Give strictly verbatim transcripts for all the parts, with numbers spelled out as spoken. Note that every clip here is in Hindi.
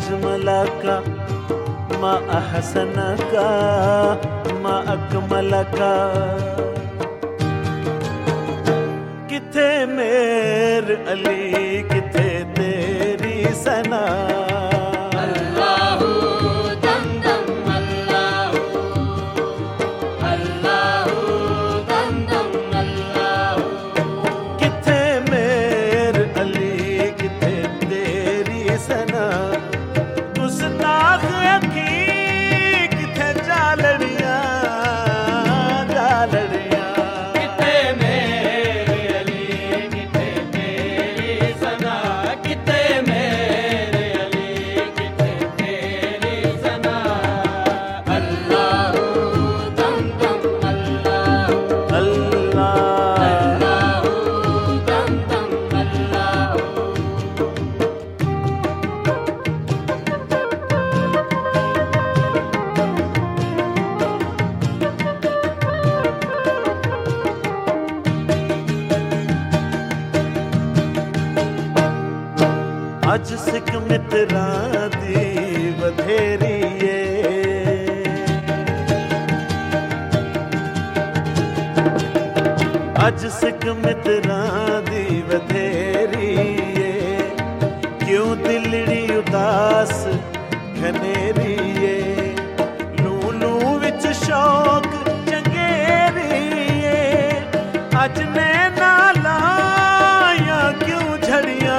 अजमलका मा अहसनका मा अकमलका। किथे मेर अली किथे तेरी सना। अज सिख मित्रां दी बथेरी ए, अज सिख मित्रां दी बथेरी ए। क्यों दिलड़ी उदास घनेरी ए, लू लू विच शौक चंगेरी ए। अज नैना लाया क्यों झड़ियां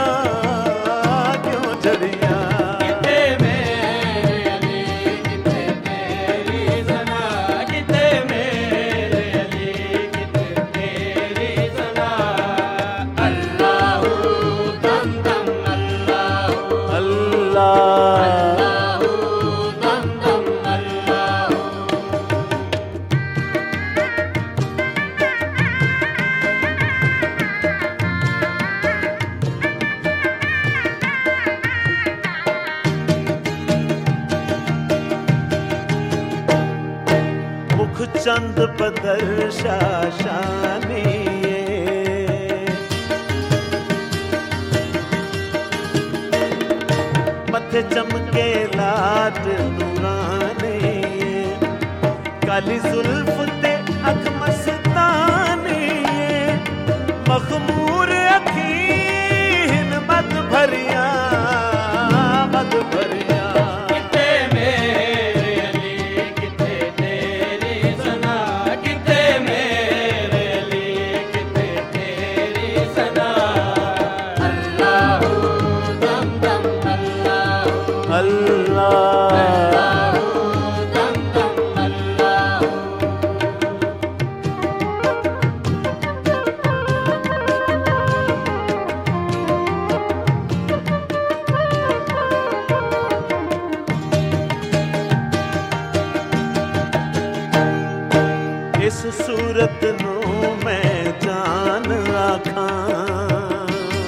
चंद बदर शाशानी मथे चमके लाट नूरानी। काली जुल्फ ते अख मस्तानी, मखमूर अखीन मत भरिया मत भरिया। इस सूरत नू मैं जान आखां,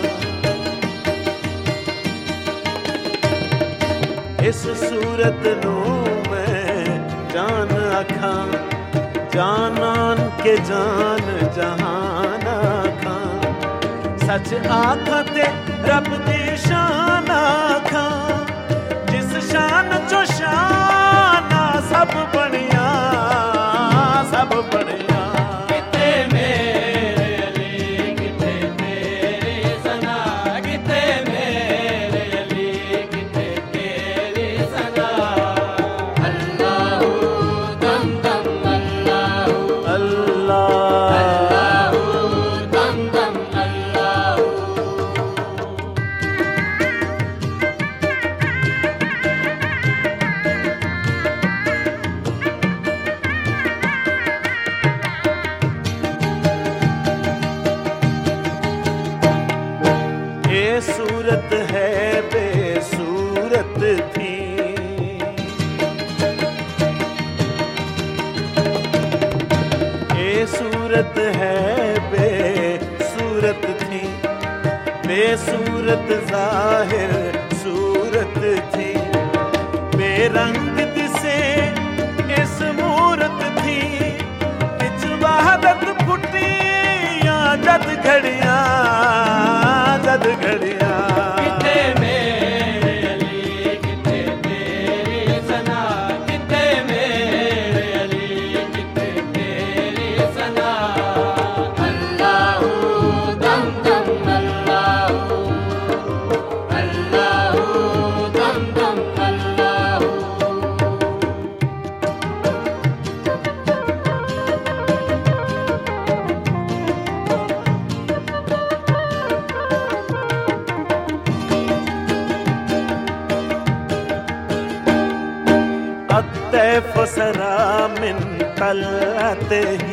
इस सूरत नू मैं जान आखां। जानान के जान जहान आखां, सच आखां ते रब दी शान आखां। जिस शान चो शाना सब बनिया सब बनिया। किथे मेरे अली किथे तेरी सना, किथे मेरे अली किथे तेरी सना। अल्लाहू दम दम अल्लाहू अल्लाह अल्लाहू दम दम अल्लाहू। सूरत है बेसूरत थी, ये सूरत है बेसूरत थी। बेसूरत जाहिर सूरत थी, बेरंग दिसे इस मूरत थी। बिच वहदत फुटिया जद घड़िया जद घड़िया। किथे मेरे अली किथे الطيف سرى من طلعته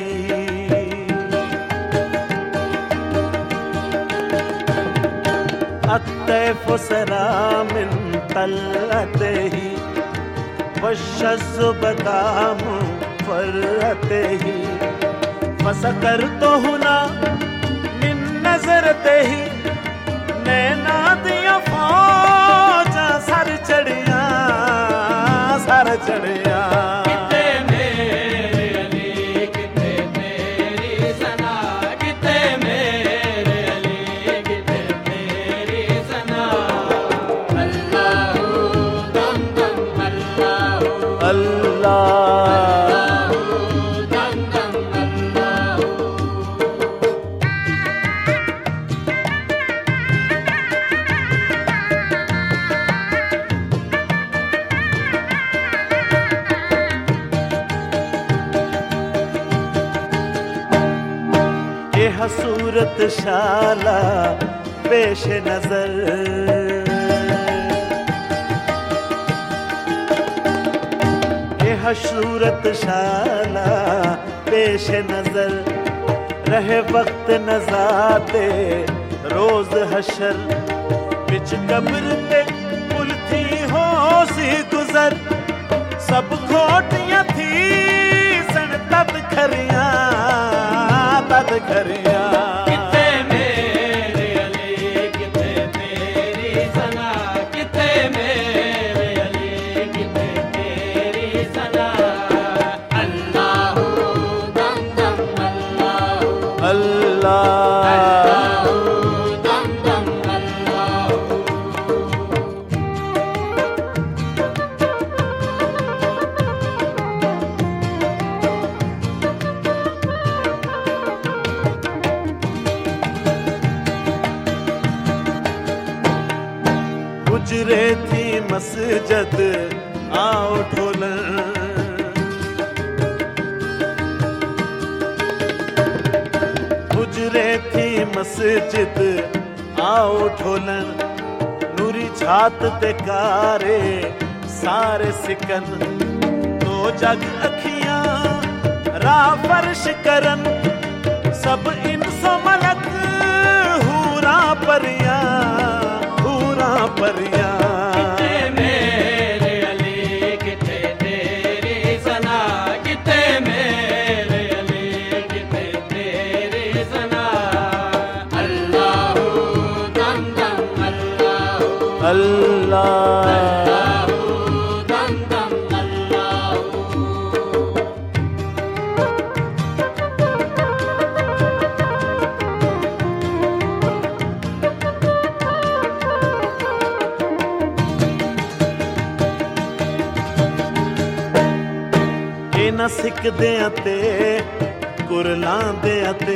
الطيف سرى من طلعته والشز بدا منفرته فسكرت هنا من نظرته नैना दिया फौजा सर चढ़िया सर चढ़िया किते मेरे अली किते तेरी सना किते मेरे अली किते तेरी सना अल्लाह दम दम अल्लाह अल्लाह दम दम अल्लाह सूरत शाला पेश नजर यह सूरत शाला पेश नजर रहे वक्त नजाते रोज हशर बिच कब्र पे उल्थी हो सी गुजर सब खोटियां थी सन तद खरिया तद खरिया किते मेरे अली किते तेरी सना किते मेरे अली किते तेरी सना अल्लाह दम दम अल्लाह अल्लाह दम दम अल्लाह गुजरे थी मस्जिद आओ ढोलन गुजरे थी मस्जिद आओ ढोलन नूरी छात ते कारे सारे सिकन तो जग अखियां राह फर्श करन सब इंसो मलक हूरा परिया हूरा परिया किते मेरे अली किते तेरी सना किते मेरे अली किते तेरी सना अल्लाह दम दम अल्लाह अल्लाह दम दम अल्लाह ना सिकदे ते कुरलांदे ते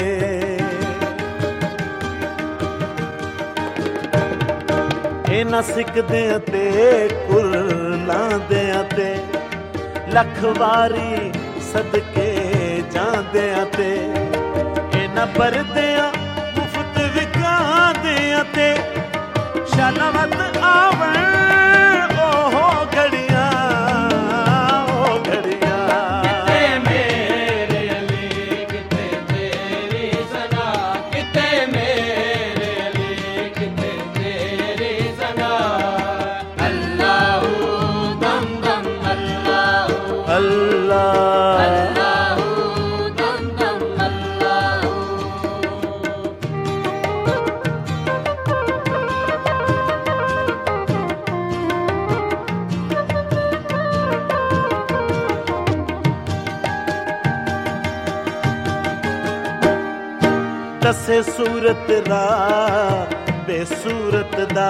ए ना सिकदे ते कुरलांदे ते लख वारी सदके जांदे ते ए ना परदे मुफ्त विकांदे ते शलवत आवन ओहो घड़िया दसे सूरत रा बेसूरत दा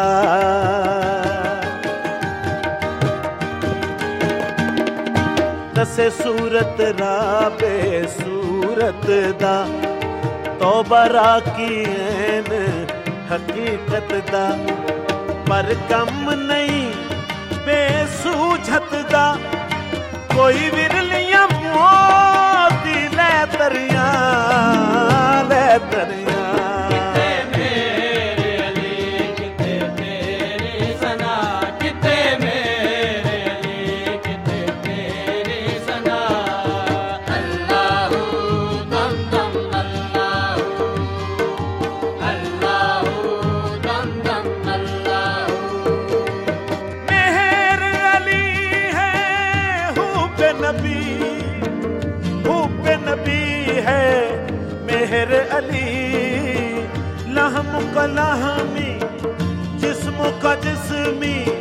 दसे सूरत रा बेसूरत दा तौबा रा की ऐन हकीकत दा पर कम नहीं बेसूझत दा कोई विरलियां मोती ले तरिया ले तरिया किते मेरे अली किते तेरी सना किते मेरे अली किते नबी खूब नबी है मेहर अली, लहम का लहमी जिस्म का जिस्मी